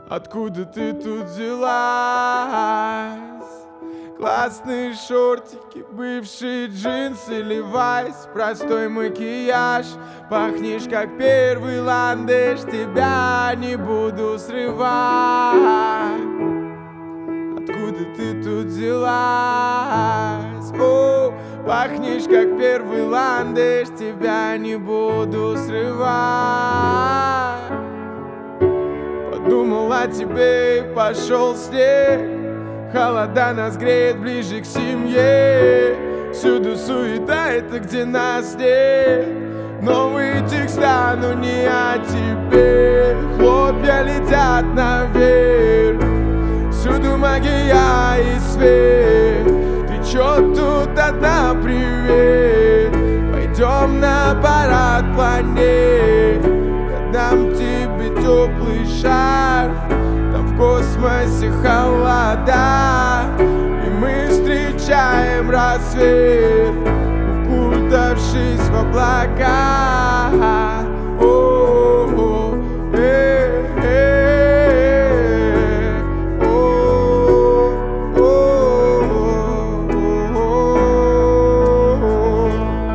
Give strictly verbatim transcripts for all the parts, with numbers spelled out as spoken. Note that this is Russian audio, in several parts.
Откуда ты тут взялась? Классные шортики, бывшие джинсы, левайс, простой макияж. Пахнешь как первый ландыш, тебя не буду срывать. Откуда ты тут взялась? О, пахнешь как первый ландыш, тебя не буду срывать. Подумал о тебе и пошел снег. Холода нас греет ближе к семье. Всюду суета, это где нас нет. Новые текста, но не о тебе. Хлопья летят наверх. Всюду магия и свет. Ты чё тут одна, привет? Пойдем на парад планет. Я дам тебе теплый шарф. Там в космосе холода, и мы встречаем рассвет, укутавшись в облака. О-о-о, э-э-э, о-о-о.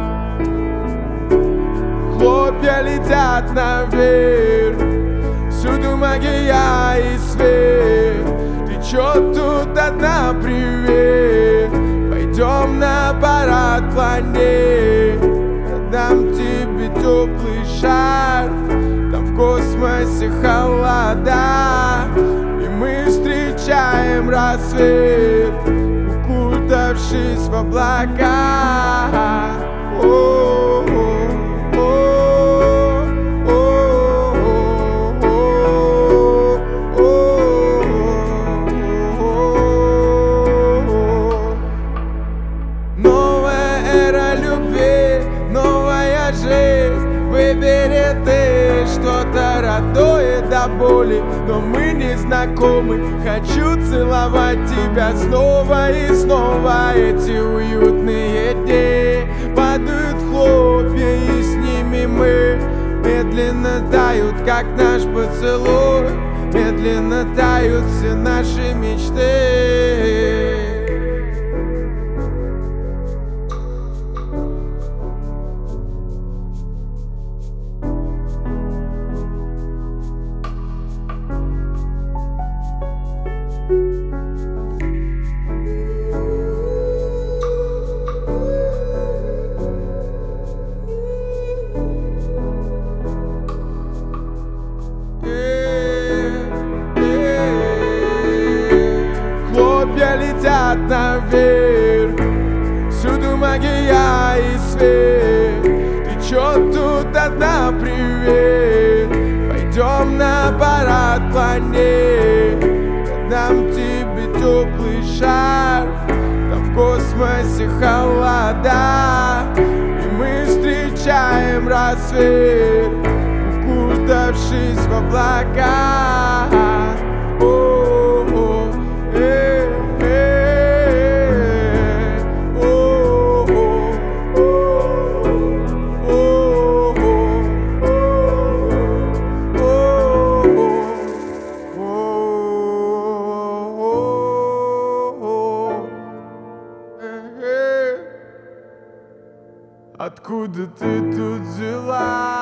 Хлопья летят наверх. Всюду магия и свет. Ты чё тут одна, привет? Пойдем на парад планет. Я дам тебе теплый шарф. Там в космосе холода, и мы встречаем рассвет, укутавшись в облака. О-о-о. Выбери ты что-то родное до боли, но мы не знакомы. Хочу целовать тебя снова и снова. Эти уютные дни падают хлопья, и с ними мы медленно тают, как наш поцелуй. Медленно тают все наши мечты. Хлопья летят наверх. Всюду магия и свет. Ты чё тут одна, привет? Пойдем на парад планет. Я дам тебе теплый шарф. Там в космосе холода, и мы встречаем рассвет, укутавшись в облака. О-о-о, э-э-э, о-о-о, о-о-о. Откуда ты тут взялась?